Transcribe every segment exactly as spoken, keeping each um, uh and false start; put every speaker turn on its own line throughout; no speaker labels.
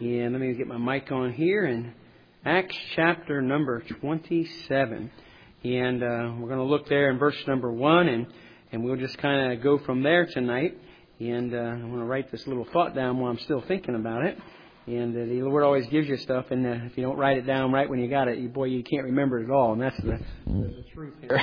And let me get my mic on here. And Acts chapter number twenty-seven. And uh, we're going to look there in verse number one. And, and we'll just kind of go from there tonight. And uh, I'm going to write this little thought down while I'm still thinking about it. And uh, the Lord always gives you stuff, and uh, if you don't write it down right when you got it, you, boy, you can't remember it at all. And that's the, the, the truth here.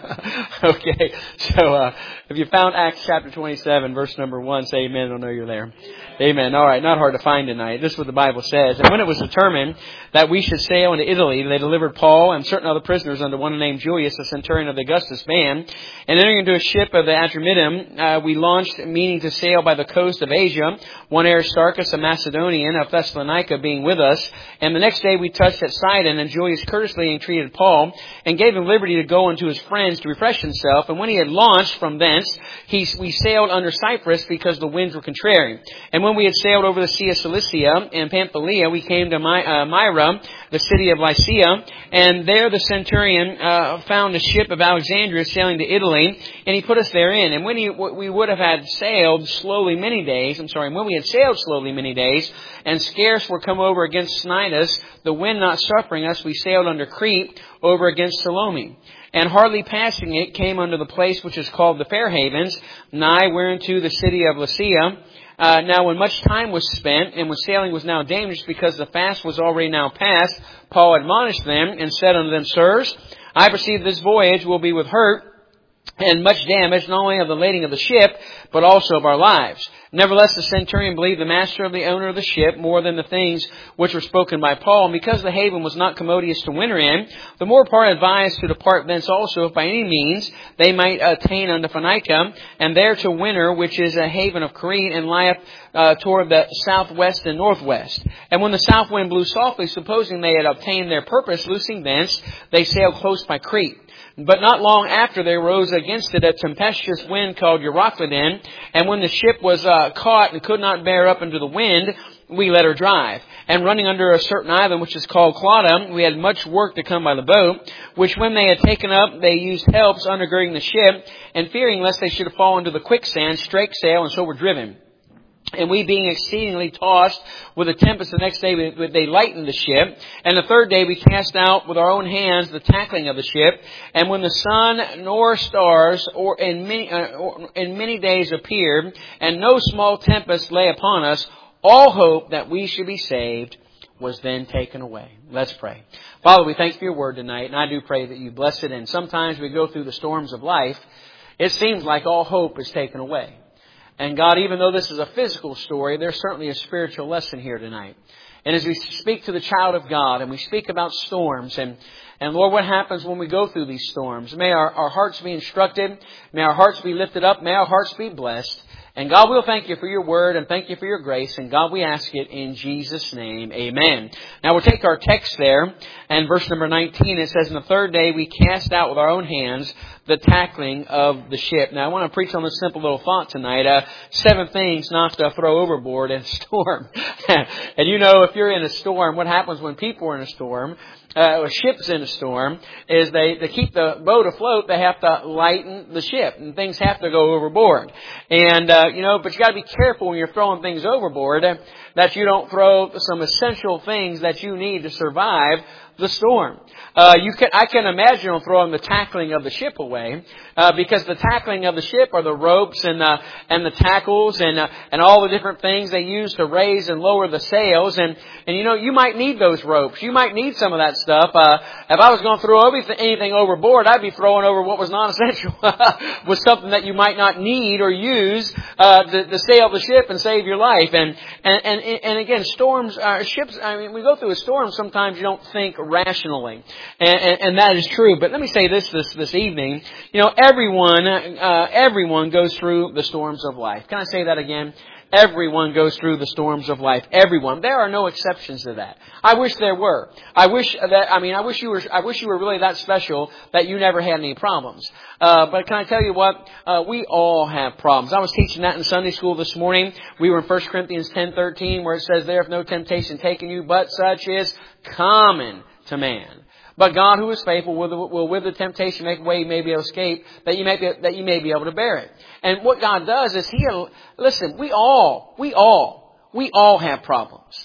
Okay, so uh, if you found Acts chapter twenty-seven, verse number one, say amen. I know you're there. Amen. All right, not hard to find tonight. This is what the Bible says. And when it was determined that we should sail into Italy, they delivered Paul and certain other prisoners unto one named Julius, the centurion of the Augustus band. And entering into a ship of the Adramyttium, uh, we launched, meaning to sail by the coast of Asia, one Aristarchus, a Macedonian of Thessalonica, being with us. And the next day we touched at Sidon, and Julius courteously entreated Paul, and gave him liberty to go unto his friends to refresh himself. And when he had launched from thence, he, we sailed under Cyprus, because the winds were contrary. And when we had sailed over the sea of Cilicia and Pamphylia, we came to My, uh, Myra, the city of Lycia, and there the centurion uh, found a ship of Alexandria sailing to Italy, and he put us therein. And when he, we would have had sailed slowly many days, I'm sorry, when we had sailed slowly many days, and scarce were come over against Cnidus, the wind not suffering us, we sailed under Crete over against Salome. And hardly passing it, came unto the place which is called the Fair Havens, nigh whereunto the city of Lycia. Uh, now when much time was spent, and when sailing was now dangerous, because the fast was already now past, Paul admonished them, and said unto them, Sirs, I perceive this voyage will be with hurt, and much damage, not only of the lading of the ship, but also of our lives. Nevertheless, the centurion believed the master of the owner of the ship more than the things which were spoken by Paul. And because the haven was not commodious to winter in, the more part advised to depart thence also, if by any means they might attain unto Phoenicia, and there to winter, which is a haven of Crete, and lieth uh, toward the southwest and northwest. And when the south wind blew softly, supposing they had obtained their purpose, loosing thence, they sailed close by Crete. But not long after there rose against it a tempestuous wind called Euroclydon, and when the ship was uh, caught and could not bear up into the wind, we let her drive. And running under a certain island which is called Clauda, we had much work to come by the boat, which when they had taken up, they used helps undergirding the ship, and fearing lest they should have fallen into the quicksand, strake sail, and so were driven. And we being exceedingly tossed with a tempest, the next day they lightened the ship. And the third day we cast out with our own hands the tackling of the ship. And when the sun nor stars or in many, uh, or in many days appeared, and no small tempest lay upon us, all hope that we should be saved was then taken away. Let's pray. Father, we thank you for your word tonight, and I do pray that you bless it. And sometimes we go through the storms of life, it seems like all hope is taken away. And God, even though this is a physical story, there's certainly a spiritual lesson here tonight. And as we speak to the child of God and we speak about storms and, and Lord, what happens when we go through these storms? May our, our hearts be instructed. May our hearts be lifted up. May our hearts be blessed. And God, we'll thank you for your word and thank you for your grace. And God, we ask it in Jesus' name. Amen. Now we'll take our text there. And verse number nineteen, it says, "In the third day we cast out with our own hands the tackling of the ship." Now I want to preach on this simple little thought tonight. Uh, seven things not to throw overboard in a storm. And you know, if you're in a storm, what happens when people are in a storm? Uh, a ship's in a storm, is they, to keep the boat afloat, they have to lighten the ship, and things have to go overboard. And, uh, you know, but you gotta be careful when you're throwing things overboard, uh, that you don't throw some essential things that you need to survive the storm. Uh, you can, I can imagine them throwing the tackling of the ship away, uh, because the tackling of the ship are the ropes and, uh, and the tackles and, uh, and all the different things they use to raise and lower the sails. And, and you know, you might need those ropes. You might need some of that stuff. Uh, if I was going to throw everything, anything overboard, I'd be throwing over what was non-essential with something that you might not need or use, uh, to, to sail the ship and save your life. And, and, and, and again, storms, uh, ships, I mean, we go through a storm, sometimes you don't think rationally. And, and, and that is true. But let me say this, this, this evening. You know, everyone, uh, everyone goes through the storms of life. Can I say that again? Everyone goes through the storms of life. Everyone. There are no exceptions to that. I wish there were. I wish that, I mean, I wish you were, I wish you were really that special that you never had any problems. Uh, but can I tell you what? Uh, we all have problems. I was teaching that in Sunday school this morning. We were in First Corinthians ten thirteen, where it says, "There hath no temptation taken you, but such is common to man. But God, who is faithful, will, will with the temptation make a way you may be able to escape, that you may be, that you may be able to bear it." And what God does is He, listen, we all, we all, we all have problems.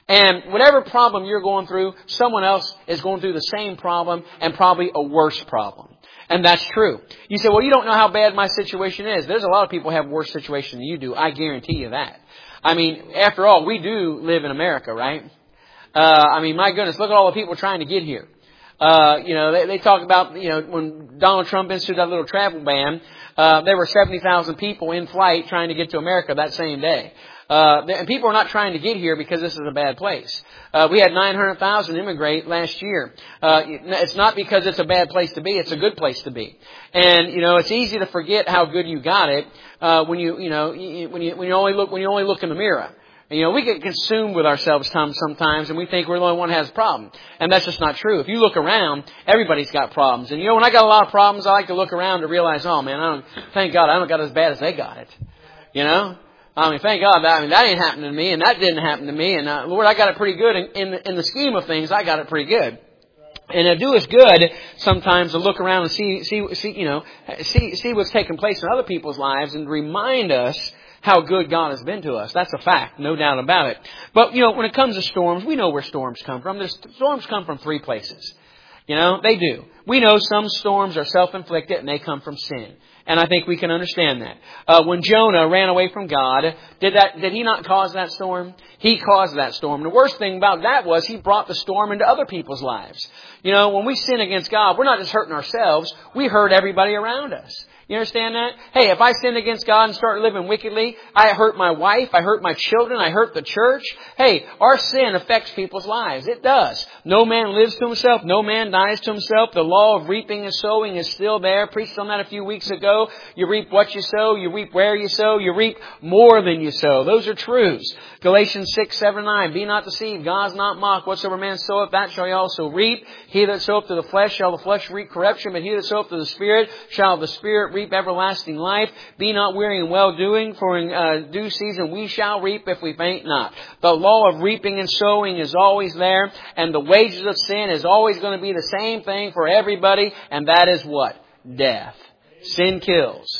And whatever problem you're going through, someone else is going through the same problem and probably a worse problem. And that's true. You say, well, you don't know how bad my situation is. There's a lot of people who have a worse situation than you do. I guarantee you that. I mean, after all, we do live in America, right? Uh, I mean, my goodness, look at all the people trying to get here. Uh, you know, they, they talk about, you know, when Donald Trump instituted that little travel ban, uh, there were seventy thousand people in flight trying to get to America that same day. Uh, and people are not trying to get here because this is a bad place. Uh, we had nine hundred thousand immigrate last year. Uh, it's not because it's a bad place to be. It's a good place to be. And, you know, it's easy to forget how good you got it, uh, when you, you know, when you, when you only look, when you only look in the mirror. You know, we get consumed with ourselves sometimes, and we think we're the only one who has a problem. And that's just not true. If you look around, everybody's got problems. And, you know, when I got a lot of problems, I like to look around to realize, oh, man, I don't, thank God I don't got as bad as they got it. You know? I mean, thank God that, I mean, that ain't happening to me, and that didn't happen to me. And, uh, Lord, I got it pretty good. In, in, the, in the scheme of things, I got it pretty good. And it'll do us good sometimes to look around and see, see, see, you know, see, see what's taking place in other people's lives and remind us how good God has been to us. That's a fact, no doubt about it. But, you know, when it comes to storms, we know where storms come from. There's, storms come from three places. You know, they do. We know some storms are self-inflicted and they come from sin. And I think we can understand that. Uh, when Jonah ran away from God, did that, did he not cause that storm? He caused that storm. And the worst thing about that was he brought the storm into other people's lives. You know, when we sin against God, we're not just hurting ourselves, we hurt everybody around us. You understand that? Hey, if I sin against God and start living wickedly, I hurt my wife, I hurt my children, I hurt the church. Hey, our sin affects people's lives. It does. No man lives to himself. No man dies to himself. The law of reaping and sowing is still there. Preached on that a few weeks ago. You reap what you sow. You reap where you sow. You reap more than you sow. Those are truths. Galatians six, seven, nine. Be not deceived. God is not mocked. Whatsoever man soweth, that shall he also reap. He that soweth to the flesh shall the flesh reap corruption. But he that soweth to the Spirit shall the Spirit reap everlasting life. Be not weary in well-doing, for in uh, due season we shall reap if we faint not. The law of reaping and sowing is always there, and the wages of sin is always going to be the same thing for everybody, and that is what? Death. Sin kills.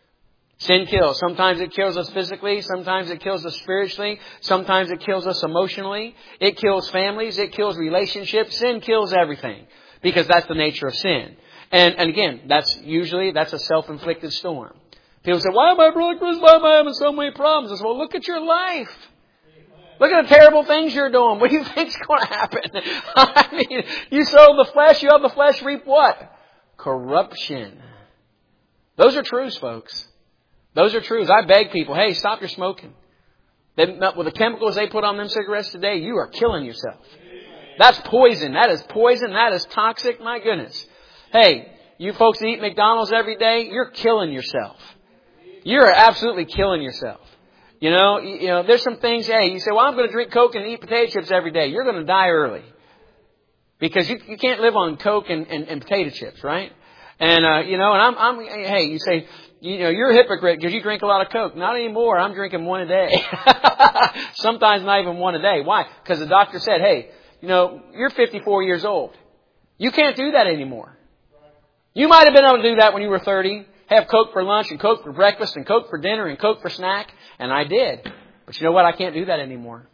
Sin kills. Sometimes it kills us physically. Sometimes it kills us spiritually. Sometimes it kills us emotionally. It kills families. It kills relationships. Sin kills everything, because that's the nature of sin. And, and again, that's usually, that's a self-inflicted storm. People say, why am I, Brother Chris, why am I having so many problems? I say, well, look at your life. Look at the terrible things you're doing. What do you think's going to happen? I mean, you sow the flesh, you have the flesh reap what? Corruption. Those are truths, folks. Those are truths. I beg people, hey, stop your smoking. They, with the chemicals they put on them cigarettes today, you are killing yourself. That's poison. That is poison. That is toxic. My goodness. Hey, you folks that eat McDonald's every day, you're killing yourself. You're absolutely killing yourself. You know, you, you know, there's some things, hey, you say, well, I'm going to drink Coke and eat potato chips every day. You're going to die early. Because you, you can't live on Coke and, and, and potato chips, right? And, uh, you know, and I'm, I'm, hey, you say, you know, you're a hypocrite because you drink a lot of Coke. Not anymore. I'm drinking one a day. Sometimes not even one a day. Why? Because the doctor said, hey, you know, you're fifty-four years old. You can't do that anymore. You might have been able to do that when you were thirty. Have Coke for lunch and Coke for breakfast and Coke for dinner and Coke for snack. And I did. But you know what? I can't do that anymore.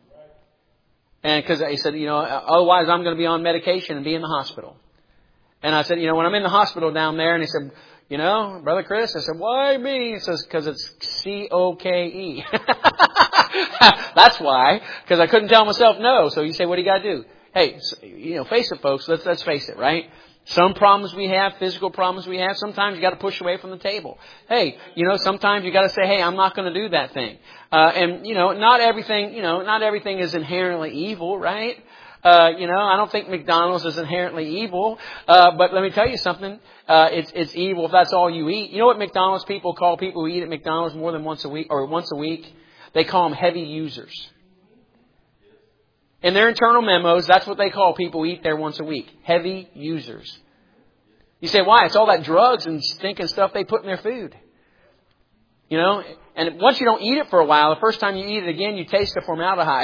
And because he said, you know, otherwise I'm going to be on medication and be in the hospital. And I said, you know, when I'm in the hospital down there, and he said, you know, Brother Chris, I said, why me? He says, because it's C O K E. That's why. Because I couldn't tell myself no. So you say, what do you got to do? Hey, you know, face it, folks. Let's, let's face it, right? Some problems we have, physical problems we have, sometimes you got to push away from the table. Hey, you know, sometimes you got to say, hey, I'm not going to do that thing. Uh, and, you know, not everything, you know, not everything is inherently evil, right? Uh, you know, I don't think McDonald's is inherently evil. Uh, but let me tell you something. Uh, it's, it's evil if that's all you eat. You know what McDonald's people call people who eat at McDonald's more than once a week or once a week? They call them heavy users. In their internal memos, that's what they call people who eat there once a week. Heavy users. You say, why? It's all that drugs and stinking stuff they put in their food. You know, and once you don't eat it for a while, the first time you eat it again, you taste the formaldehyde.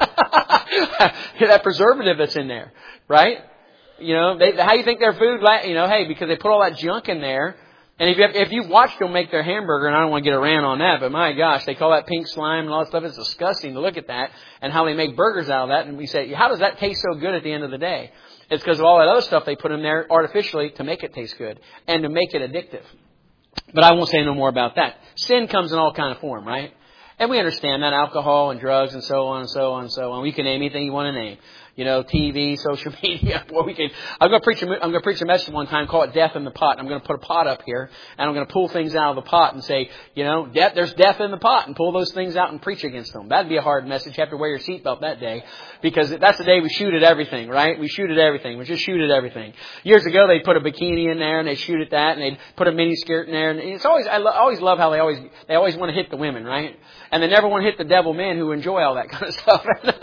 That preservative that's in there, right? You know, they, how do you think their food, you know, hey, because they put all that junk in there, And if you, if you've watched them make their hamburger, and I don't want to get a rant on that, but my gosh, they call that pink slime and all that stuff. It's disgusting to look at that and how they make burgers out of that. And we say, how does that taste so good at the end of the day? It's because of all that other stuff they put in there artificially to make it taste good and to make it addictive. But I won't say no more about that. Sin comes in all kind of form, right? And we understand that, alcohol and drugs and so on and so on and so on. We can name anything you want to name. You know, T V, social media. Well, we can. I'm going to preach. A, I'm going to preach a message one time. Call it "Death in the Pot." I'm going to put a pot up here, and I'm going to pull things out of the pot and say, you know, death. There's death in the pot, and pull those things out and preach against them. That'd be a hard message. You have to wear your seatbelt that day, because that's the day we shoot at everything, right? We shoot at everything. We just shoot at everything. Years ago, they put a bikini in there, and they shoot at that, and they put a mini skirt in there, and it's always. I lo- always love how they always they always want to hit the women, right? And they never want to hit the devil men who enjoy all that kind of stuff.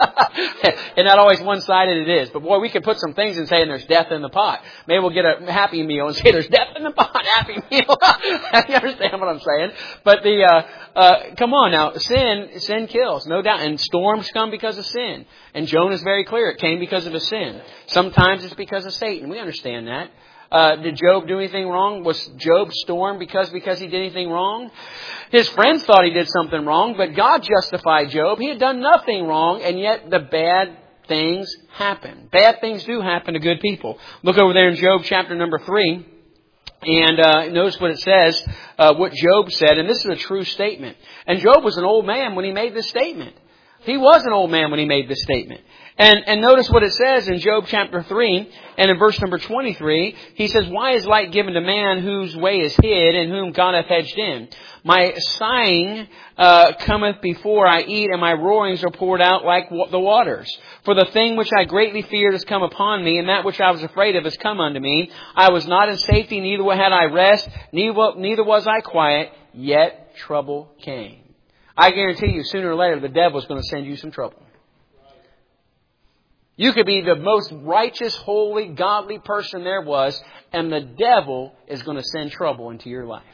And not always one-sided it is. But boy, we could put some things and say there's death in the pot. Maybe we'll get a Happy Meal and say there's death in the pot, Happy Meal. You understand what I'm saying? But the, uh, uh, come on now, sin, sin kills, no doubt. And storms come because of sin. And Jonah's very clear. It came because of a sin. Sometimes it's because of Satan. We understand that. Uh, did Job do anything wrong? Was Job stormed because, because he did anything wrong? His friends thought he did something wrong, but God justified Job. He had done nothing wrong, and yet the bad things happen. Bad things do happen to good people. Look over there in Job chapter number three, and uh, notice what it says, uh, what Job said, and this is a true statement. And Job was an old man when he made this statement. He was an old man when he made this statement. And, and notice what it says in Job chapter three and in verse number twenty-three. He says, why is light given to man whose way is hid and whom God hath hedged in? My sighing uh, cometh before I eat, and my roarings are poured out like w- the waters. For the thing which I greatly feared has come upon me, and that which I was afraid of has come unto me. I was not in safety, neither had I rest, neither, neither was I quiet, yet trouble came. I guarantee you, sooner or later, the devil is going to send you some trouble. You could be the most righteous, holy, godly person there was, and the devil is going to send trouble into your life.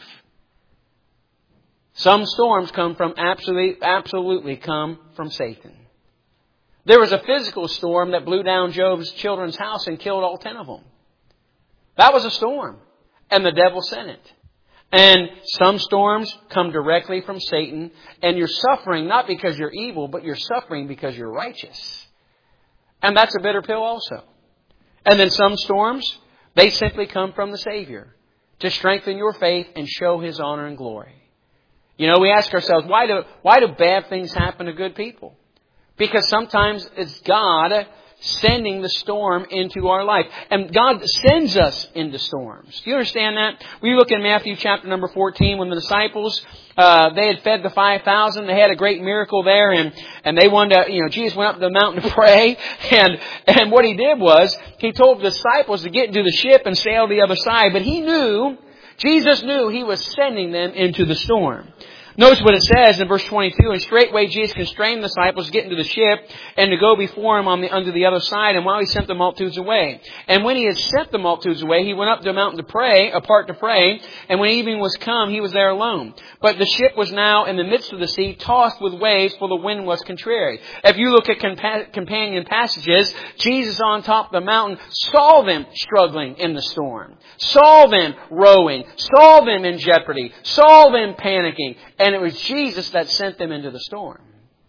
Some storms come from absolutely, absolutely come from Satan. There was a physical storm that blew down Job's children's house and killed all ten of them. That was a storm, and the devil sent it. And some storms come directly from Satan, and you're suffering not because you're evil, but you're suffering because you're righteous. And that's a bitter pill also. And then some storms, they simply come from the Savior to strengthen your faith and show His honor and glory. You know, we ask ourselves, why do, why do bad things happen to good people? Because sometimes it's God sending the storm into our life. And God sends us into storms. Do you understand that? We look in Matthew chapter number fourteen when the disciples, uh, they had fed the five thousand. They had a great miracle there, and, and they wanted to, you know, Jesus went up to the mountain to pray. And, and what He did was, He told the disciples to get into the ship and sail to the other side. But He knew, Jesus knew He was sending them into the storm. Notice what it says in verse twenty-two, and straightway Jesus constrained the disciples to get into the ship and to go before Him on the under the other side, and while He sent the multitudes away. And when He had sent the multitudes away, He went up to a mountain to pray, apart to pray, and when evening was come, He was there alone. But the ship was now in the midst of the sea, tossed with waves, for the wind was contrary. If you look at compa- companion passages, Jesus on top of the mountain saw them struggling in the storm, saw them rowing, saw them in jeopardy, saw them panicking. And it was Jesus that sent them into the storm.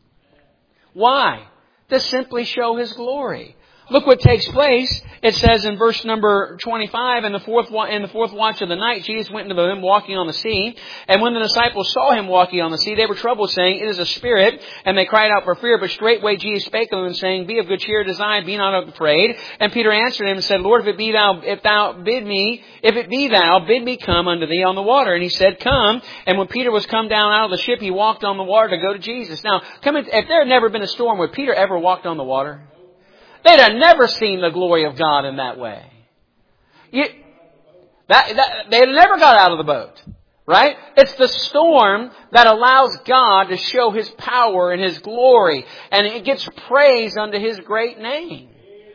Why? To simply show His glory. Look what takes place. It says in verse number twenty-five, in the fourth in the fourth watch of the night, Jesus went into them walking on the sea. And when the disciples saw Him walking on the sea, they were troubled, saying, It is a spirit. And they cried out for fear. But straightway Jesus spake to them, saying, Be of good cheer, it is I, be not afraid. And Peter answered Him and said, Lord, if it be thou, if thou bid me, if it be thou, bid me come unto thee on the water. And He said, Come. And when Peter was come down out of the ship, he walked on the water to go to Jesus. Now, come in, if there had never been a storm, would Peter ever walked on the water? They'd have never seen the glory of God in that way. You, that, that, they'd have never got out of the boat. Right? It's the storm that allows God to show His power and His glory. And it gets praise unto His great name.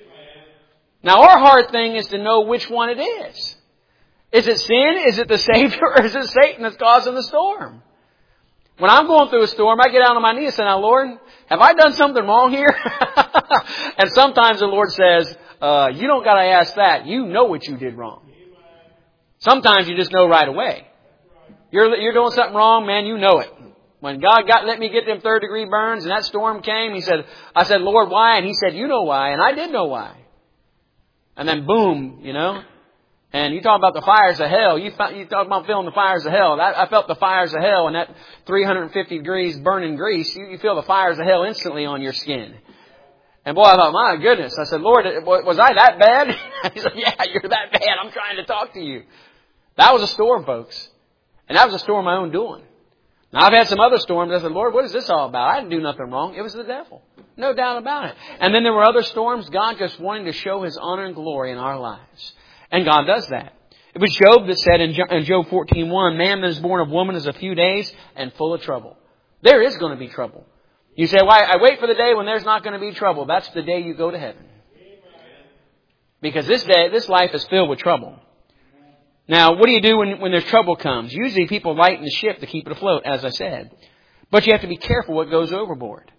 Now our hard thing is to know which one it is. Is it sin? Is it the Savior? Or is it Satan that's causing the storm? When I'm going through a storm, I get down on my knees and say, now, Lord, have I done something wrong here? And sometimes the Lord says, uh, you don't got to ask that. You know what you did wrong. Sometimes you just know right away. You're, you're doing something wrong, man, you know it. When God got let me get them third degree burns and that storm came, He said, I said, Lord, why? And He said, you know why. And I did know why. And then boom, you know. And you talk about the fires of hell. You, you talk about feeling the fires of hell. I, I felt the fires of hell, and that three hundred fifty degrees burning grease, you, you feel the fires of hell instantly on your skin. And boy, I thought, my goodness. I said, Lord, was I that bad? He said, yeah, you're that bad. I'm trying to talk to you. That was a storm, folks. And that was a storm of my own doing. Now, I've had some other storms. I said, Lord, what is this all about? I didn't do nothing wrong. It was the devil. No doubt about it. And then there were other storms, God just wanting to show His honor and glory in our lives. And God does that. It was Job that said in Job fourteen one, man that is born of woman is a few days and full of trouble. There is going to be trouble. You say, why? I wait for the day when there's not going to be trouble. That's the day you go to heaven. Because this day, this life is filled with trouble. Now, what do you do when, when there's trouble comes? Usually people lighten the ship to keep it afloat, as I said. But you have to be careful what goes overboard.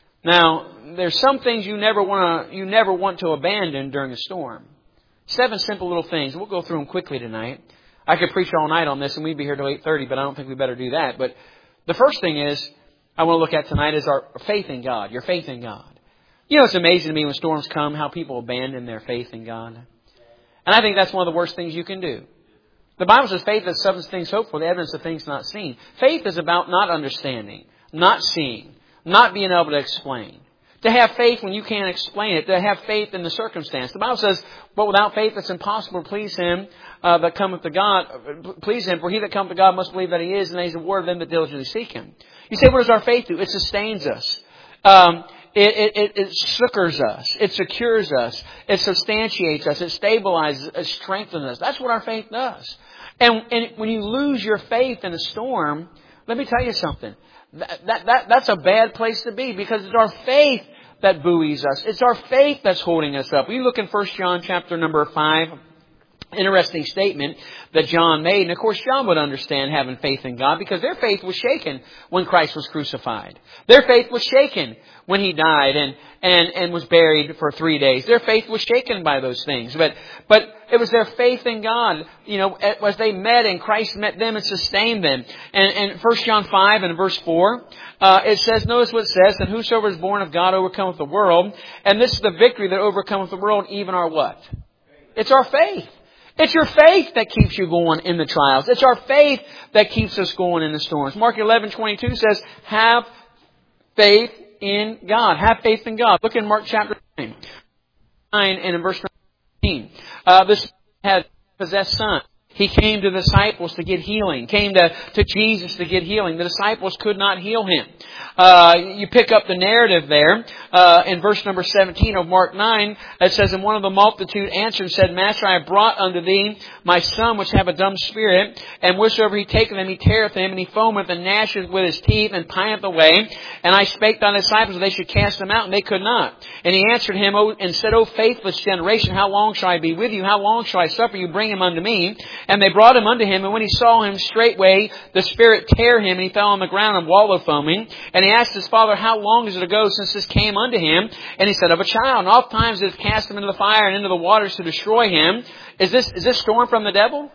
Now, there's some things you never want to, you never want to abandon during a storm. Seven simple little things. We'll go through them quickly tonight. I could preach all night on this and we'd be here till eight thirty, but I don't think we better do that. But the first thing is, I want to look at tonight is our faith in God, your faith in God. You know, it's amazing to me when storms come, how people abandon their faith in God. And I think that's one of the worst things you can do. The Bible says faith is substance of things hoped for, the evidence of things not seen. Faith is about not understanding, not seeing, not being able to explain. To have faith when you can't explain it. To have faith in the circumstance. The Bible says, but without faith it's impossible to please Him uh, that cometh to God. Please Him, for he that cometh to God must believe that He is, and that He is the word of them that diligently seek Him. You say, what does our faith do? It sustains us. Um, it, it, it succors us. It secures us. It substantiates us. It stabilizes. It strengthens us. That's what our faith does. And, and when you lose your faith in a storm, let me tell you something. That, that, that, that's a bad place to be, because it's our faith that buoys us. It's our faith that's holding us up. We look in First John chapter number five. Interesting statement that John made. And of course, John would understand having faith in God, because their faith was shaken when Christ was crucified. Their faith was shaken when He died and, and, and was buried for three days. Their faith was shaken by those things. But, but it was their faith in God, you know, as they met and Christ met them and sustained them. And, and First John five and verse four, uh, it says, notice what it says, and whosoever is born of God overcometh the world. And this is the victory that overcometh the world, even our what? It's our faith. It's your faith that keeps you going in the trials. It's our faith that keeps us going in the storms. Mark eleven twenty-two says, have faith in God. Have faith in God. Look in Mark chapter nine. nine and in verse nineteen. Uh, this had possessed son. He came to the disciples to get healing. Came to, to Jesus to get healing. The disciples could not heal him. Uh, you pick up the narrative there uh, in verse number seventeen of Mark nine. It says, and one of the multitude answered and said, Master, I have brought unto thee my son, which have a dumb spirit, and whatsoever he taketh him, he teareth him, and he foameth and gnasheth with his teeth, and pineth away. And I spake to thy disciples that they should cast him out, and they could not. And he answered him and said, O faithless generation, how long shall I be with you? How long shall I suffer you? Bring him unto me. And they brought him unto him, and when he saw him, straightway the spirit tear him, and he fell on the ground and wallowed foaming. And he asked his father, how long is it ago since this came unto him? And he said, of a child. And oft times it has cast him into the fire and into the waters to destroy him. Is this, is this storm from the devil?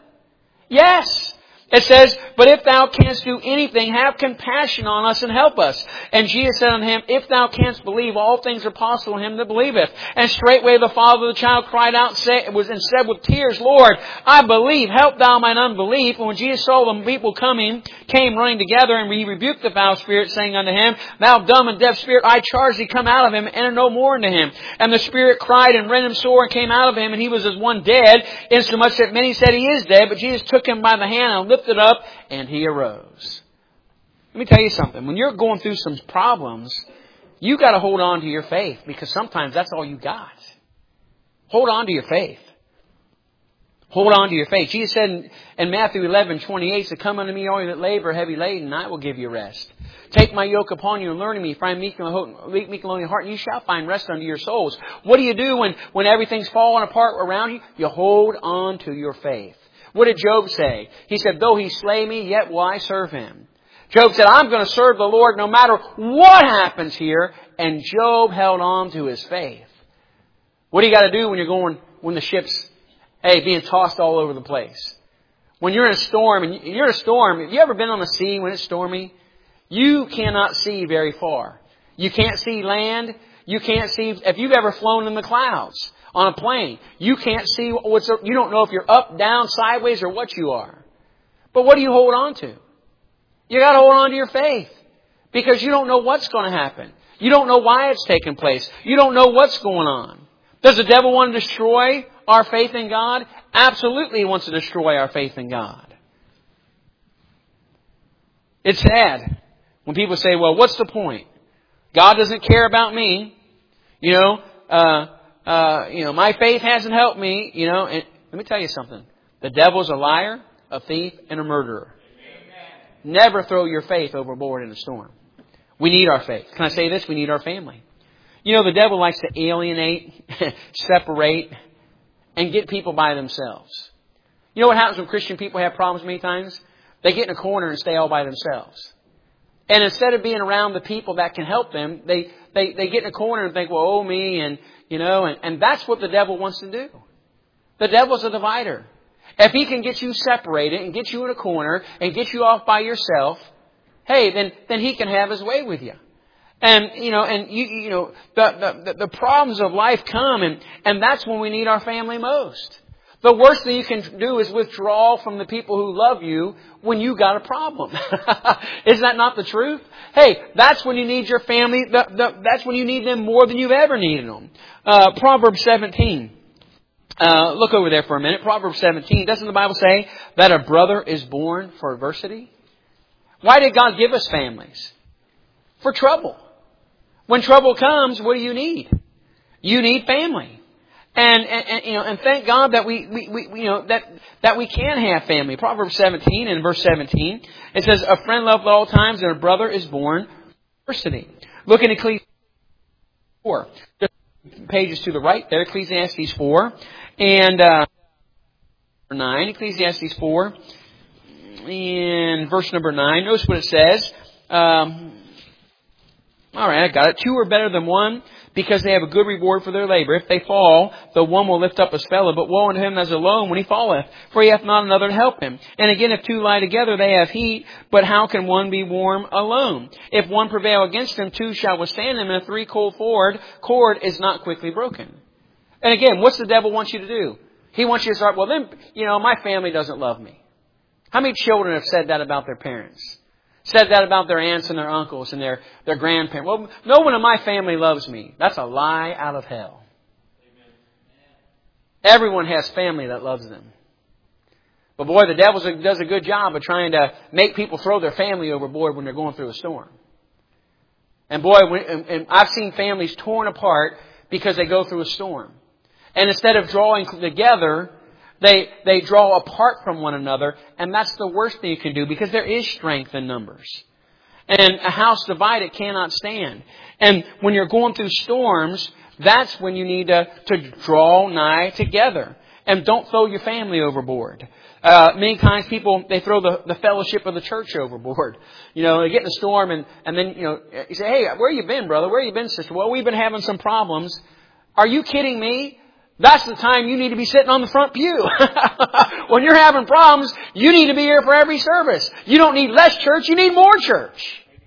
Yes. It says, but if thou canst do anything, have compassion on us and help us. And Jesus said unto him, if thou canst believe, all things are possible to him that believeth. And straightway the father of the child cried out, say, was and said with tears, Lord, I believe, help thou mine unbelief. And when Jesus saw the people coming, came running together, and he rebuked the foul spirit, saying unto him, thou dumb and deaf spirit, I charge thee, come out of him, and enter no more into him. And the spirit cried and rent him sore, and came out of him, and he was as one dead, insomuch that many said he is dead. But Jesus took him by the hand and lifted up, and he arose. Let me tell you something. When you're going through some problems, you got to hold on to your faith, because sometimes that's all you got. Hold on to your faith. Hold on to your faith. Jesus said in, in Matthew eleven twenty-eight, so come unto me, all you that labor heavy laden, and I will give you rest. Take my yoke upon you and learn of me, for I am meek and lowly in heart, and you shall find rest unto your souls. What do you do when, when everything's falling apart around you? You hold on to your faith. What did Job say? He said, though he slay me, yet will I serve him. Job said, I'm going to serve the Lord no matter what happens here. And Job held on to his faith. What do you got to do when you're going, when the ship's, hey, being tossed all over the place? When you're in a storm, and you're in a storm, have you ever been on the sea when it's stormy? You cannot see very far. You can't see land. You can't see, if you've ever flown in the clouds on a plane, you can't see what's, you don't know if you're up, down, sideways, or what you are. But what do you hold on to? You got to hold on to your faith. Because you don't know what's going to happen. You don't know why it's taking place. You don't know what's going on. Does the devil want to destroy our faith in God? Absolutely he wants to destroy our faith in God. It's sad when people say, well, what's the point? God doesn't care about me. You know, uh, uh, you know, my faith hasn't helped me. You know, and let me tell you something. The devil's a liar, a thief, and a murderer. Amen. Never throw your faith overboard in a storm. We need our faith. Can I say this? We need our family. You know, the devil likes to alienate, separate, and get people by themselves. You know what happens when Christian people have problems many times? They get in a corner and stay all by themselves. And instead of being around the people that can help them, they, they, they get in a corner and think, well, oh, me, and, you know, and, and that's what the devil wants to do. The devil's a divider. If he can get you separated and get you in a corner and get you off by yourself, hey, then, then he can have his way with you. And, you know, and you, you know, the, the, the problems of life come, and, and that's when we need our family most. The worst thing you can do is withdraw from the people who love you when you got a problem. Is that not the truth? Hey, that's when you need your family. The, the, that's when you need them more than you've ever needed them. Uh, Proverbs seventeen. Uh, look over there for a minute. Proverbs seventeen. Doesn't the Bible say that a brother is born for adversity? Why did God give us families? For trouble. When trouble comes, what do you need? You need family. And, and, and you know, and thank God that we, we, we, you know, that, that we can have family. Proverbs seventeen and verse seventeen, it says, a friend loved at all times and a brother is born for adversity. Look in Ecclesiastes four. The pages to the right there, Ecclesiastes four. And, uh, nine, Ecclesiastes four. In verse number nine, notice what it says. Um, all right, I got it. Two are better than one because they have a good reward for their labor. If they fall, the one will lift up his fellow. But woe unto him that is alone when he falleth, for he hath not another to help him. And again, if two lie together, they have heat. But how can one be warm alone? If one prevail against him, two shall withstand him. And a three-cord cord, cord is not quickly broken. And again, what's the devil want you to do? He wants you to start, well, then, you know, my family doesn't love me. How many children have said that about their parents? Said that about their aunts and their uncles and their, their grandparents. Well, no one in my family loves me. That's a lie out of hell. Amen. Everyone has family that loves them. But boy, the devil does a good job of trying to make people throw their family overboard when they're going through a storm. And boy, when, and, and I've seen families torn apart because they go through a storm. And instead of drawing together, They they draw apart from one another, and that's the worst thing you can do because there is strength in numbers. And a house divided cannot stand. And when you're going through storms, that's when you need to, to draw nigh together. And don't throw your family overboard. Uh, many times people, they throw the, the fellowship of the church overboard. You know, they get in a storm and, and then, you know, you say, hey, where you been, brother? Where you been, sister? Well, we've been having some problems. Are you kidding me? That's the time you need to be sitting on the front pew. When you're having problems, you need to be here for every service. You don't need less church, you need more church.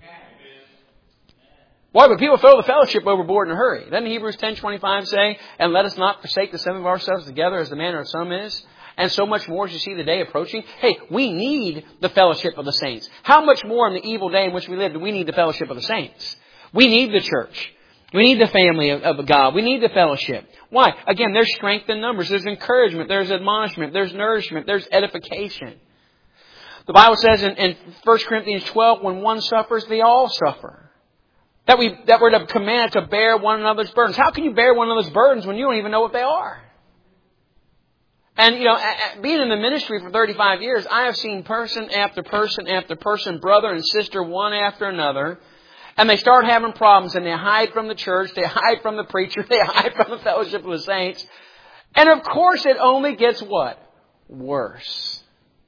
Boy, but people throw the fellowship overboard in a hurry. Doesn't Hebrews ten twenty-five say, and let us not forsake the assembling of ourselves together as the manner of some is? And so much more as you see the day approaching. Hey, we need the fellowship of the saints. How much more in the evil day in which we live do we need the fellowship of the saints? We need the church. We need the family of, of God. We need the fellowship. Why? Again, there's strength in numbers. There's encouragement. There's admonishment. There's nourishment. There's edification. The Bible says in, in First Corinthians twelve, when one suffers, they all suffer. That, we, that we're commanded to bear one another's burdens. How can you bear one another's burdens when you don't even know what they are? And, you know, being in the ministry for thirty-five years, I have seen person after person after person, brother and sister, one after another. And they start having problems and they hide from the church, they hide from the preacher, they hide from the fellowship of the saints. And of course it only gets what? Worse.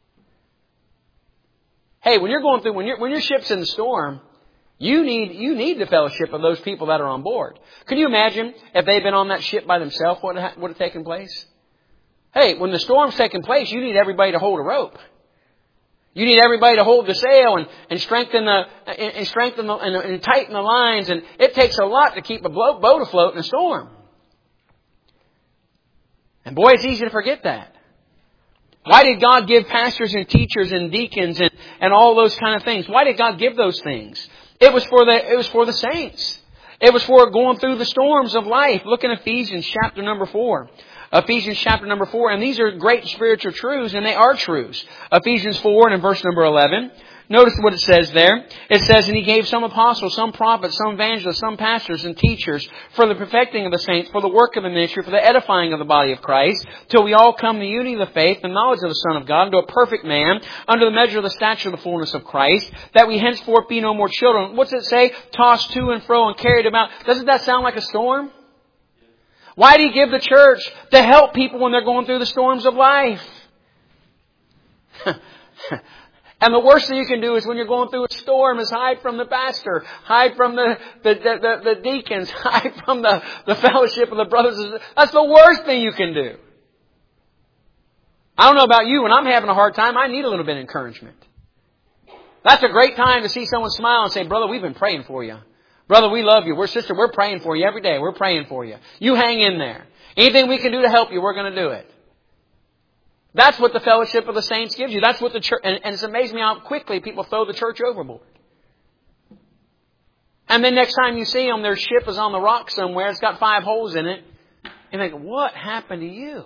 Hey, when you're going through, when, you're, when your ship's in the storm, you need, you need the fellowship of those people that are on board. Can you imagine if they'd been on that ship by themselves, what would have taken place? Hey, when the storm's taking place, you need everybody to hold a rope. You need everybody to hold the sail and, and strengthen the and, and strengthen the, and, and tighten the lines. And it takes a lot to keep a boat afloat in a storm. And boy, it's easy to forget that. Why did God give pastors and teachers and deacons and, and all those kind of things? Why did God give those things? It was for the it was for the saints. It was for going through the storms of life. Look in Ephesians chapter number four. Ephesians chapter number four. And these are great spiritual truths, and they are truths. Ephesians four and in verse number eleven. Notice what it says there. It says, and He gave some apostles, some prophets, some evangelists, some pastors and teachers for the perfecting of the saints, for the work of the ministry, for the edifying of the body of Christ, till we all come to the unity of the faith and knowledge of the Son of God, unto a perfect man, under the measure of the stature of the fullness of Christ, that we henceforth be no more children. What's it say? Tossed to and fro and carried about. Doesn't that sound like a storm? Why do He give the church? To help people when they're going through the storms of life. And the worst thing you can do is when you're going through a storm is hide from the pastor, hide from the, the, the, the, the deacons, hide from the, the fellowship of the brothers. That's the worst thing you can do. I don't know about you, when I'm having a hard time, I need a little bit of encouragement. That's a great time to see someone smile and say, brother, we've been praying for you. Brother, we love you. We're sister, we're praying for you every day. We're praying for you. You hang in there. Anything we can do to help you, we're going to do it. That's what the fellowship of the saints gives you. That's what the church, and, and it's amazing how quickly people throw the church overboard. And then next time you see them, their ship is on the rock somewhere. It's got five holes in it. And they go, what happened to you?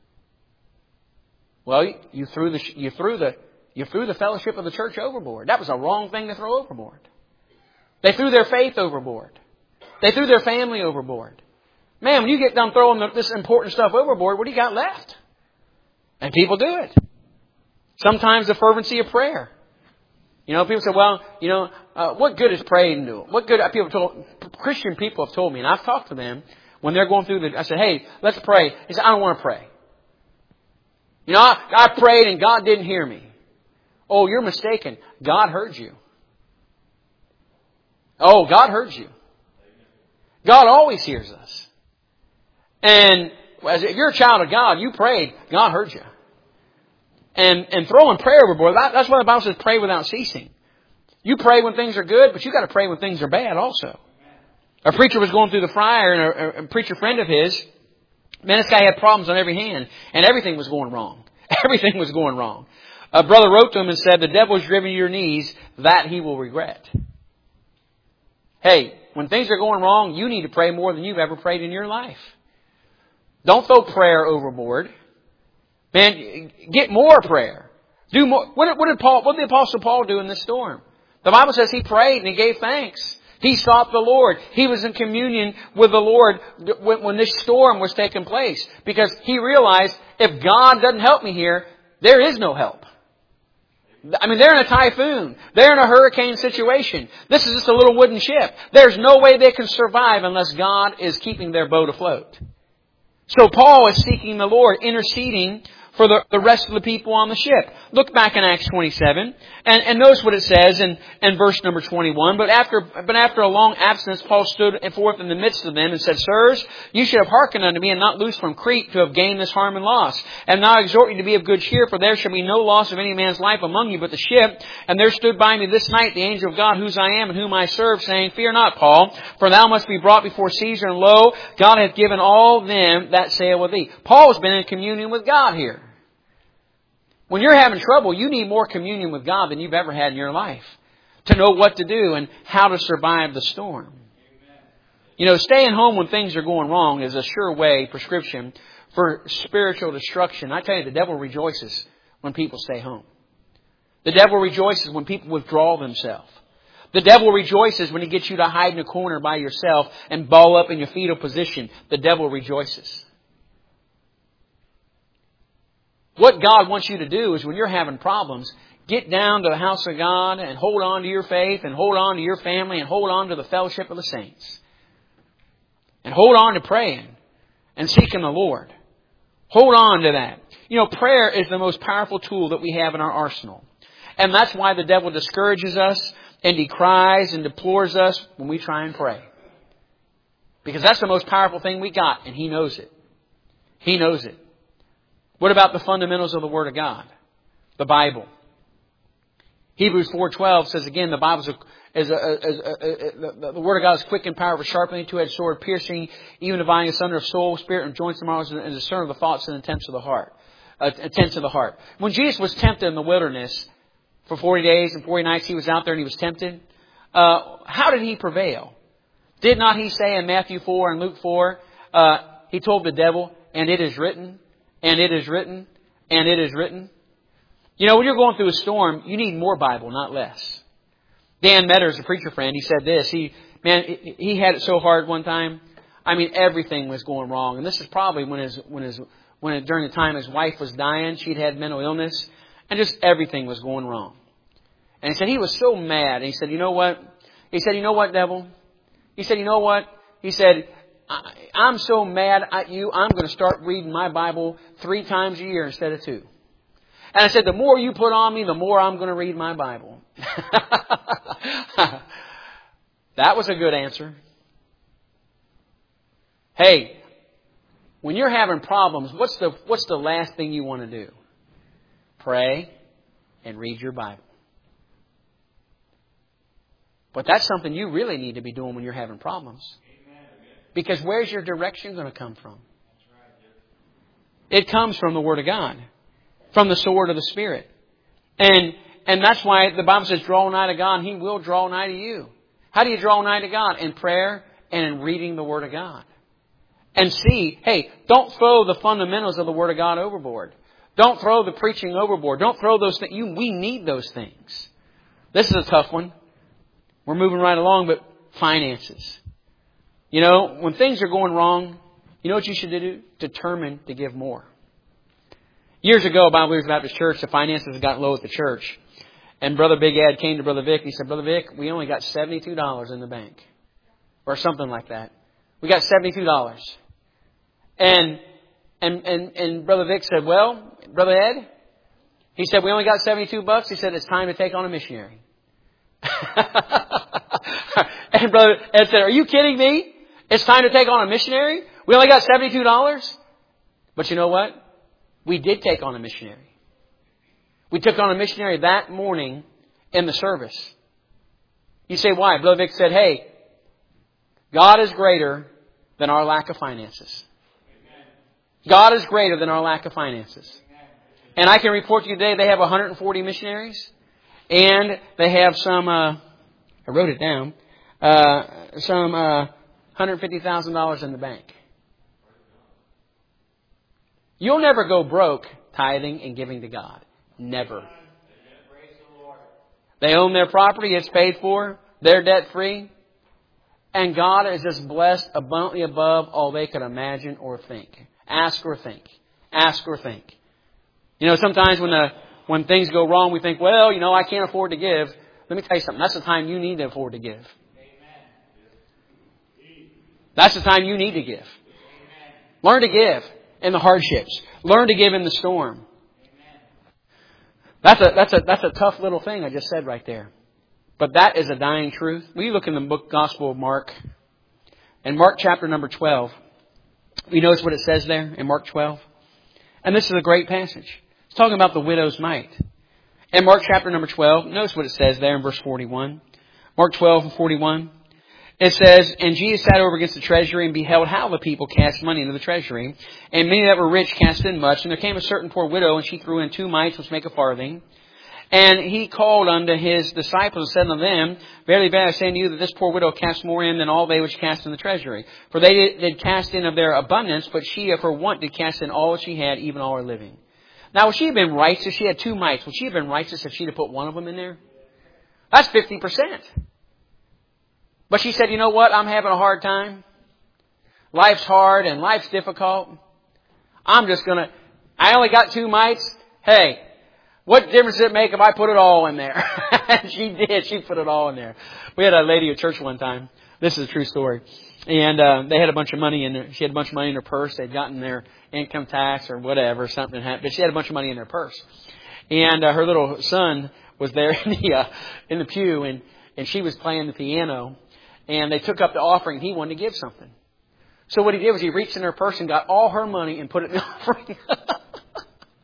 Well, you threw the, you threw the, you threw the fellowship of the church overboard. That was a wrong thing to throw overboard. They threw their faith overboard. They threw their family overboard. Man, when you get done throwing this important stuff overboard, what do you got left? And people do it. Sometimes the fervency of prayer. You know, people say, well, you know, uh, what good is praying do? What good, people told, Christian people have told me, and I've talked to them, when they're going through the, I said, hey, let's pray. He said, I don't want to pray. You know, I, I prayed and God didn't hear me. Oh, you're mistaken. God heard you. Oh, God heard you. God always hears us. And if you're a child of God, you prayed, God heard you. And and throwing prayer overboard, that, that's why the Bible says pray without ceasing. You pray when things are good, but you got to pray when things are bad also. A preacher was going through the fire, and a, a preacher friend of his, man, this guy had problems on every hand, and everything was going wrong. Everything was going wrong. A brother wrote to him and said, the devil has driven you to your knees, that he will regret. Hey, when things are going wrong, you need to pray more than you've ever prayed in your life. Don't throw prayer overboard. Man, get more prayer. Do more. What did, what did Paul, what did the Apostle Paul do in this storm? The Bible says he prayed and he gave thanks. He sought the Lord. He was in communion with the Lord when, when this storm was taking place. Because he realized, if God doesn't help me here, there is no help. I mean, they're in a typhoon. They're in a hurricane situation. This is just a little wooden ship. There's no way they can survive unless God is keeping their boat afloat. So Paul is seeking the Lord, interceding for the, the rest of the people on the ship. Look back in Acts twenty-seven, and, and notice what it says in, in verse number twenty-one. But after, but after a long absence, Paul stood forth in the midst of them and said, Sirs, you should have hearkened unto me and not loosed from Crete to have gained this harm and loss. And now I exhort you to be of good cheer, for there shall be no loss of any man's life among you but the ship. And there stood by me this night the angel of God, whose I am and whom I serve, saying, Fear not, Paul, for thou must be brought before Caesar, and lo, God hath given all them that sail with thee. Paul has been in communion with God here. When you're having trouble, you need more communion with God than you've ever had in your life to know what to do and how to survive the storm. Amen. You know, staying home when things are going wrong is a sure way, prescription, for spiritual destruction. I tell you, the devil rejoices when people stay home. The devil rejoices when people withdraw themselves. The devil rejoices when he gets you to hide in a corner by yourself and ball up in your fetal position. The devil rejoices. What God wants you to do is when you're having problems, get down to the house of God and hold on to your faith and hold on to your family and hold on to the fellowship of the saints. And hold on to praying and seeking the Lord. Hold on to that. You know, prayer is the most powerful tool that we have in our arsenal. And that's why the devil discourages us and decries and deplores us when we try and pray. Because that's the most powerful thing we got, and he knows it. He knows it. What about the fundamentals of the Word of God? The Bible. Hebrews four twelve says again, the Bible is a, is a, is a, a, the, the Word of God is quick and powerful, sharper than a two-edged sword, piercing, even dividing asunder of soul, spirit, and joints and marrows, and discerning the thoughts and intents of the heart. Uh, intents of the heart. When Jesus was tempted in the wilderness for forty days and forty nights, He was out there and He was tempted. Uh, how did He prevail? Did not He say in Matthew four and Luke four, uh, He told the devil, and it is written, and it is written, and it is written. You know, when you're going through a storm, you need more Bible, not less. Dan Metters, a preacher friend, he said this. He, man, he had it so hard one time. I mean, everything was going wrong. And this is probably when his, when his, when it, during the time his wife was dying, she'd had mental illness, and just everything was going wrong. And he said he was so mad. And he said, you know what? He said, you know what, devil? He said, you know what? He said, I, I'm so mad at you, I'm going to start reading my Bible three times a year instead of two. And I said, the more you put on me, the more I'm going to read my Bible. That was a good answer. Hey, when you're having problems, what's the, what's the last thing you want to do? Pray and read your Bible. But that's something you really need to be doing when you're having problems. Because where's your direction going to come from? It comes from the Word of God. From the sword of the Spirit. And and that's why the Bible says, draw nigh to God, and He will draw nigh to you. How do you draw nigh to God? In prayer and in reading the Word of God. And see, hey, don't throw the fundamentals of the Word of God overboard. Don't throw the preaching overboard. Don't throw those things. You, we need those things. This is a tough one. We're moving right along, but finances. You know, when things are going wrong, you know what you should do? Determine to give more. Years ago, Bible Believers Baptist Church, the finances got low at the church. And Brother Big Ed came to Brother Vic and he said, Brother Vic, we only got seventy-two dollars in the bank. Or something like that. We got seventy-two dollars. And, and, and, and Brother Vic said, well, Brother Ed, he said, we only got seventy-two bucks. He said, it's time to take on a missionary. And Brother Ed said, are you kidding me? It's time to take on a missionary? We only got seventy-two dollars? But you know what? We did take on a missionary. We took on a missionary that morning in the service. You say, why? Brother Vic said, hey, God is greater than our lack of finances. God is greater than our lack of finances. And I can report to you today they have one hundred forty missionaries. And they have some, uh, I wrote it down, uh, some uh, one hundred fifty thousand dollars in the bank. You'll never go broke tithing and giving to God. Never. They own their property. It's paid for. They're debt free. And God is just blessed abundantly above all they could imagine or think. Ask or think. Ask or think. You know, sometimes when the, when things go wrong, we think, well, you know, I can't afford to give. Let me tell you something. That's the time you need to afford to give. That's the time you need to give. Learn to give in the hardships. Learn to give in the storm. That's a, that's a, that's a tough little thing I just said right there. But that is a dying truth. We look in the book Gospel of Mark. In Mark chapter number twelve. You notice what it says there in Mark twelve? And this is a great passage. It's talking about the widow's mite. In Mark chapter number twelve, notice what it says there in verse forty-one. Mark twelve and forty-one. It says, and Jesus sat over against the treasury and beheld how the people cast money into the treasury. And many that were rich cast in much. And there came a certain poor widow, and she threw in two mites, which make a farthing. And he called unto his disciples and said unto them, verily, verily, I say unto you that this poor widow cast more in than all they which cast in the treasury. For they did, did cast in of their abundance, but she of her want did cast in all that she had, even all her living. Now, would she have been righteous? She had two mites. Would she have been righteous if she'd have put one of them in there? That's fifty percent. But she said, you know what? I'm having a hard time. Life's hard and life's difficult. I'm just going to, I only got two mites. Hey, what difference does it make if I put it all in there? And she did. She put it all in there. We had a lady at church one time. This is a true story. And uh, they had a bunch of money in there. She had a bunch of money in her purse. They'd gotten their income tax or whatever, something happened. But she had a bunch of money in her purse. And uh, her little son was there in the, uh, in the pew, and, and she was playing the piano. And they took up the offering. He wanted to give something. So what he did was he reached in her purse and got all her money and put it in the offering.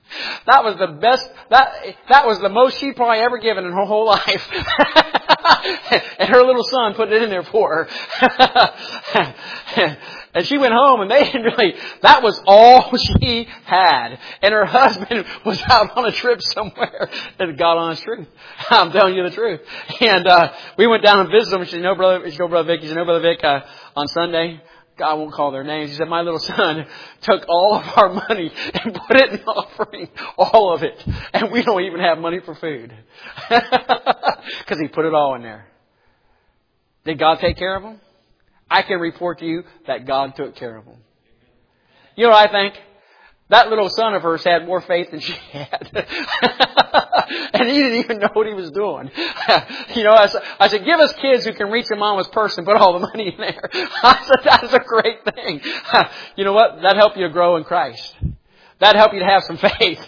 That was the best, that, that was the most she'd probably ever given in her whole life. And her little son put it in there for her. And she went home and they didn't really, that was all she had. And her husband was out on a trip somewhere. And God honest truth. I'm telling you the truth. And, uh, we went down and visited them. She said, no, brother, she said, no, brother Vic. She said, no, brother Vic, uh, on Sunday, I won't call their names. He said, my little son took all of our money and put it in offering. All of it. And we don't even have money for food. Because he put it all in there. Did God take care of them? I can report to you that God took care of them. You know what I think? That little son of hers had more faith than she had. And he didn't even know what he was doing. You know, I said, I said, give us kids who can reach a mama's purse and put all the money in there. I said, that's a great thing. You know what? That'd help you to grow in Christ. That'd help you to have some faith.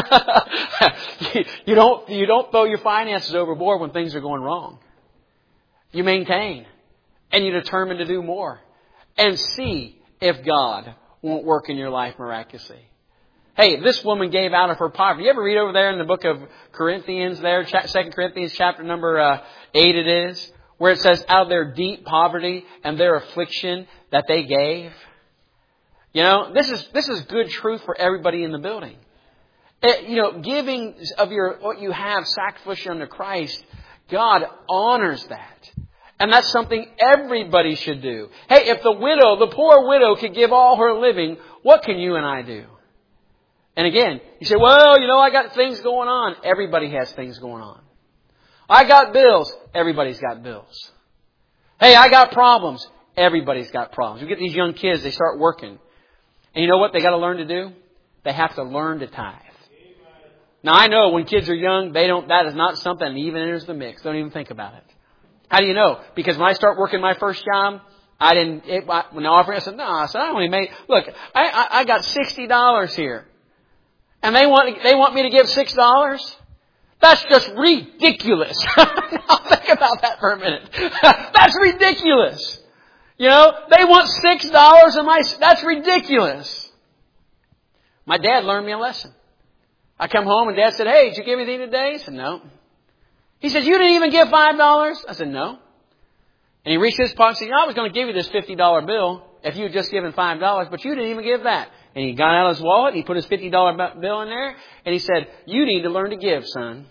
You don't, you don't throw your finances overboard when things are going wrong. You maintain. And you determine to do more. And see if God won't work in your life miraculously. Hey, this woman gave out of her poverty. You ever read over there in the book of Corinthians there, Second Corinthians chapter number uh, eight it is, where it says, out of their deep poverty and their affliction that they gave. You know, this is this is good truth for everybody in the building. It, you know, giving of your what you have sacrificially unto Christ, God honors that. And that's something everybody should do. Hey, if the widow, the poor widow could give all her living, what can you and I do? And again, you say, well, you know, I got things going on. Everybody has things going on. I got bills. Everybody's got bills. Hey, I got problems. Everybody's got problems. You get these young kids, they start working. And you know what they got to learn to do? They have to learn to tithe. Now, I know when kids are young, they don't. That is not something that even enters the mix. Don't even think about it. How do you know? Because when I start working my first job, I didn't, it, when they offered, I said, no, I said, I only made, look, I, I, I got sixty dollars here. And they want, they want me to give six dollars? That's just ridiculous. Now think about that for a minute. That's ridiculous. You know, they want six dollars and my, that's ridiculous. My dad learned me a lesson. I come home and Dad said, hey, did you give anything today? I said, no. He said, you didn't even give five dollars? I said, no. And he reached his pocket and said, you know, I was going to give you this fifty dollar bill if you had just given five dollars, but you didn't even give that. And he got out his wallet and he put his fifty dollar bill in there and he said, you need to learn to give, son.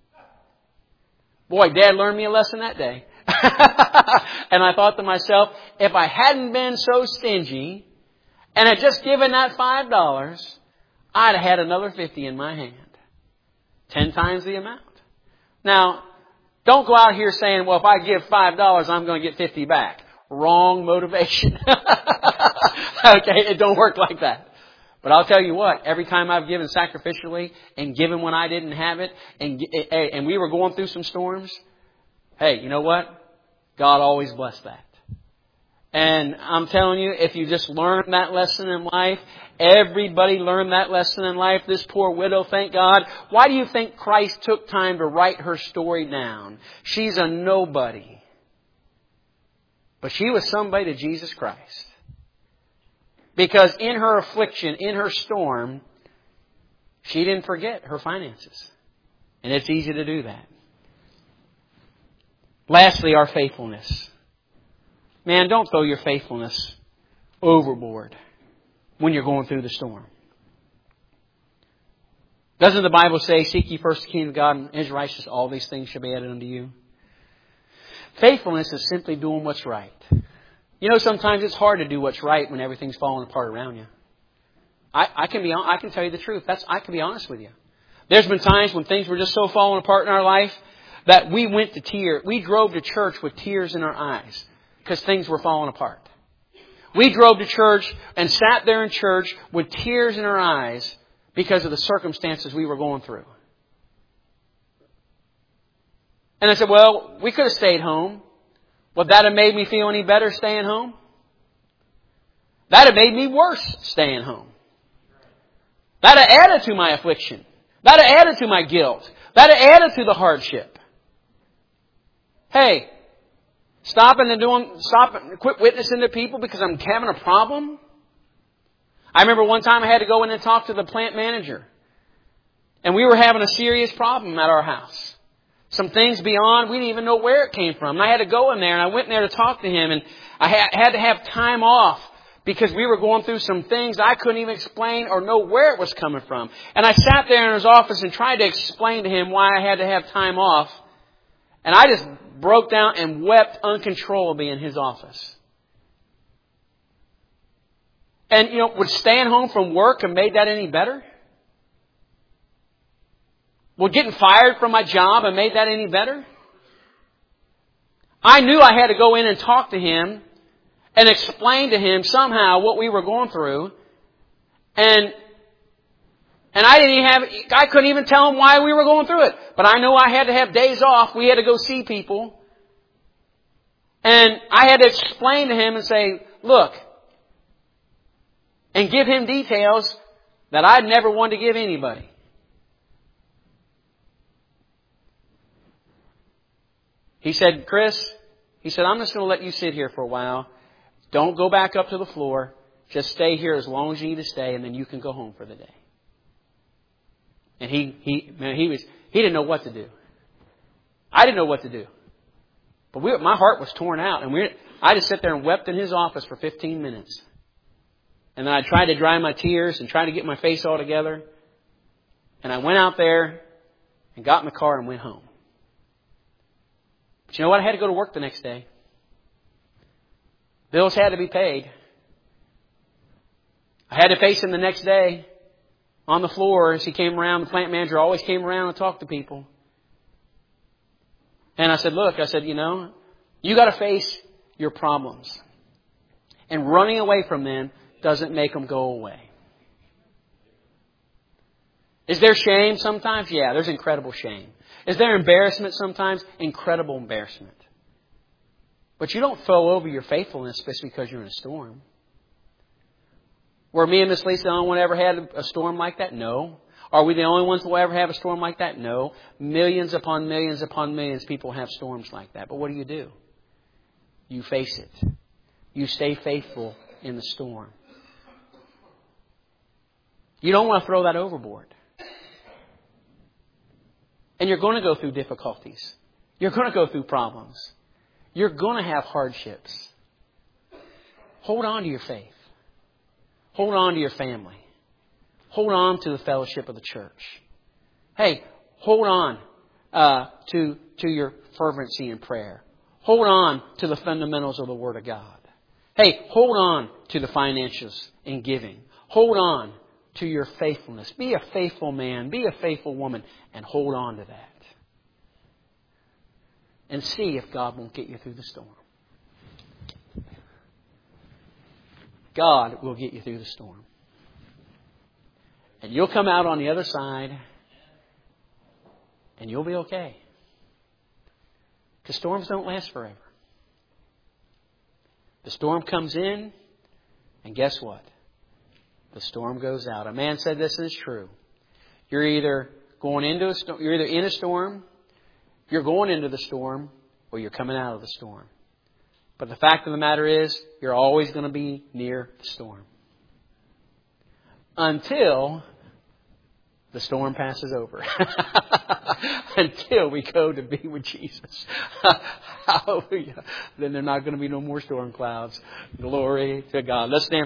Boy, Dad learned me a lesson that day. And I thought to myself, if I hadn't been so stingy and had just given that five dollars, I'd have had another fifty in my hand. Ten times the amount. Now, don't go out here saying, well, if I give five dollars, I'm going to get fifty back. Wrong motivation. Okay, it don't work like that. But I'll tell you what, every time I've given sacrificially and given when I didn't have it, and, and we were going through some storms, hey, you know what? God always blessed that. And I'm telling you, if you just learn that lesson in life, everybody learned that lesson in life. This poor widow, thank God. Why do you think Christ took time to write her story down? She's a nobody. But she was somebody to Jesus Christ. Because in her affliction, in her storm, she didn't forget her finances. And it's easy to do that. Lastly, our faithfulness. Man, don't throw your faithfulness overboard when you're going through the storm. Doesn't the Bible say, seek ye first the kingdom of God and His righteousness, all these things shall be added unto you? Faithfulness is simply doing what's right. You know, sometimes it's hard to do what's right when everything's falling apart around you. I, I can be, I can tell you the truth. That's, I can be honest with you. There's been times when things were just so falling apart in our life that we went to tears. We drove to church with tears in our eyes because things were falling apart. We drove to church and sat there in church with tears in our eyes because of the circumstances we were going through. And I said, well, we could have stayed home. Would that have made me feel any better staying home? That have made me worse staying home. That have added to my affliction. That have added to my guilt. That have added to the hardship. Hey, stopping and doing, stop, quit witnessing to people because I'm having a problem. I remember one time I had to go in and talk to the plant manager. And we were having a serious problem at our house. Some things beyond, we didn't even know where it came from. And I had to go in there, and I went in there to talk to him, and I had to have time off because we were going through some things I couldn't even explain or know where it was coming from. And I sat there in his office and tried to explain to him why I had to have time off. And I just broke down and wept uncontrollably in his office. And, you know, would staying home from work have made that any better? Would getting fired from my job have made that any better? I knew I had to go in and talk to him and explain to him somehow what we were going through. And and I didn't even have, I couldn't even tell him why we were going through it. But I know I had to have days off. We had to go see people. And I had to explain to him and say, look, and give him details that I'd never wanted to give anybody. He said, Chris, he said, I'm just going to let you sit here for a while. Don't go back up to the floor. Just stay here as long as you need to stay, and then you can go home for the day. And he he man, he was he didn't know what to do. I didn't know what to do. But we, my heart was torn out, and we I just sat there and wept in his office for fifteen minutes. And then I tried to dry my tears and try to get my face all together. And I went out there and got in the car and went home. But you know what? I had to go to work the next day. Bills had to be paid. I had to face him the next day on the floor as he came around. The plant manager always came around and talked to people. And I said, look, I said, you know, you got to face your problems. And running away from them doesn't make them go away. Is there shame sometimes? Yeah, there's incredible shame. Is there embarrassment sometimes? Incredible embarrassment. But you don't throw over your faithfulness just because you're in a storm. Were me and Miss Lisa the only one ever had a storm like that? No. Are we the only ones who will ever have a storm like that? No. Millions upon millions upon millions of people have storms like that. But what do you do? You face it. You stay faithful in the storm. You don't want to throw that overboard. And you're going to go through difficulties. You're going to go through problems. You're going to have hardships. Hold on to your faith. Hold on to your family. Hold on to the fellowship of the church. Hey, hold on uh, to, to your fervency in prayer. Hold on to the fundamentals of the Word of God. Hey, hold on to the financials in giving. Hold on to your faithfulness. Be a faithful man. Be a faithful woman. And hold on to that. And see if God won't get you through the storm. God will get you through the storm. And you'll come out on the other side. And you'll be okay. Because storms don't last forever. The storm comes in. And guess what? The storm goes out. A man said this is true. You're either going into a storm, you're either in a storm, you're going into the storm, or you're coming out of the storm. But the fact of the matter is, you're always going to be near the storm. Until the storm passes over. Until we go to be with Jesus. Hallelujah. Then there's not going to be no more storm clouds. Glory to God. Let's stand.